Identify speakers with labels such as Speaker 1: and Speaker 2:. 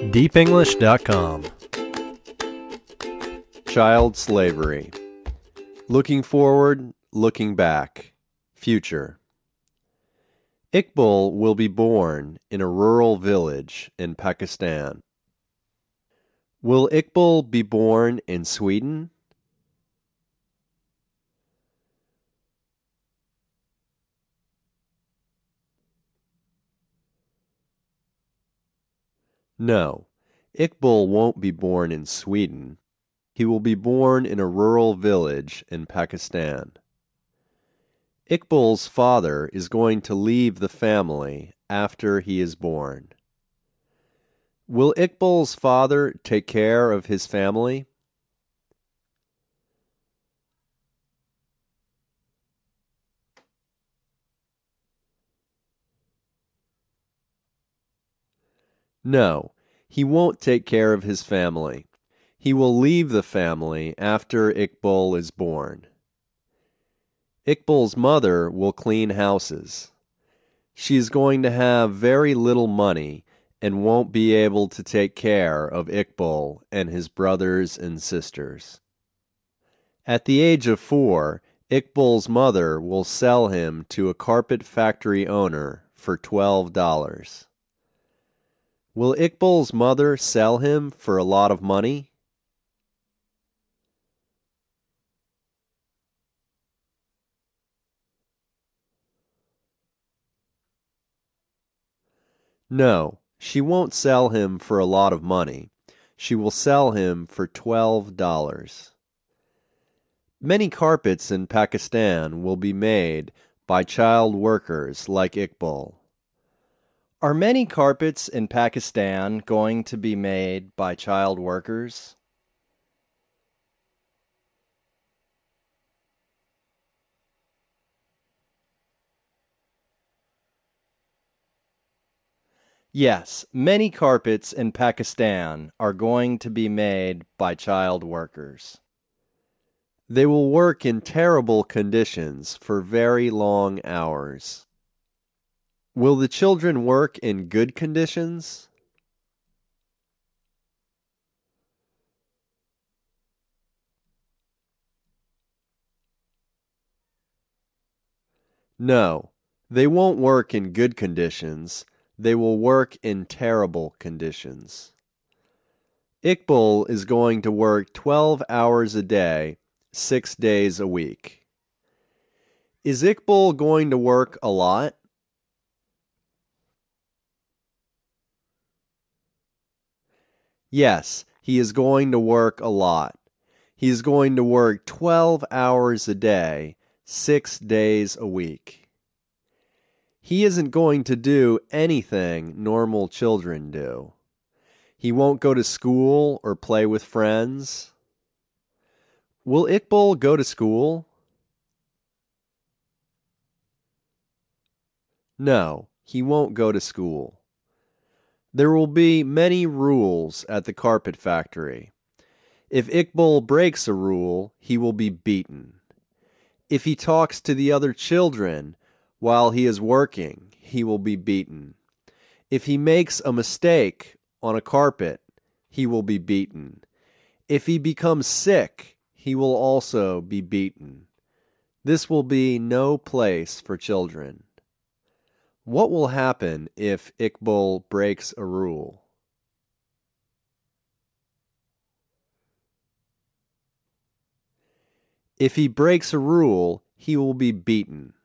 Speaker 1: deepenglish.com.
Speaker 2: Child slavery. Looking forward, looking back. Future. Iqbal will be born in a rural village in Pakistan. Will Iqbal be born in Sweden? No, Iqbal won't be born in Sweden. He will be born in a rural village in Pakistan. Iqbal's father is going to leave the family after he is born. Will Iqbal's father take care of his family? No, he won't take care of his family. He will leave the family after Iqbal is born. Iqbal's mother will clean houses. She is going to have very little money and won't be able to take care of Iqbal and his brothers and sisters. At the age of 4, Iqbal's mother will sell him to a carpet factory owner for $12. Will Iqbal's mother sell him for a lot of money? No, she won't sell him for a lot of money. She will sell him for $12. Many carpets in Pakistan will be made by child workers like Iqbal. Are many carpets in Pakistan going to be made by child workers? Yes, many carpets in Pakistan are going to be made by child workers. They will work in terrible conditions for very long hours. Will the children work in good conditions? No, they won't work in good conditions. They will work in terrible conditions. Iqbal is going to work 12 hours a day, 6 days a week. Is Iqbal going to work a lot? Yes, he is going to work a lot. He is going to work 12 hours a day, 6 days a week. He isn't going to do anything normal children do. He won't go to school or play with friends. Will Iqbal go to school? No, he won't go to school. There will be many rules at the carpet factory. If Iqbal breaks a rule, he will be beaten. If he talks to the other children while he is working, he will be beaten. If he makes a mistake on a carpet, he will be beaten. If he becomes sick, he will also be beaten. This will be no place for children. What will happen if Iqbal breaks a rule? If he breaks a rule, he will be beaten.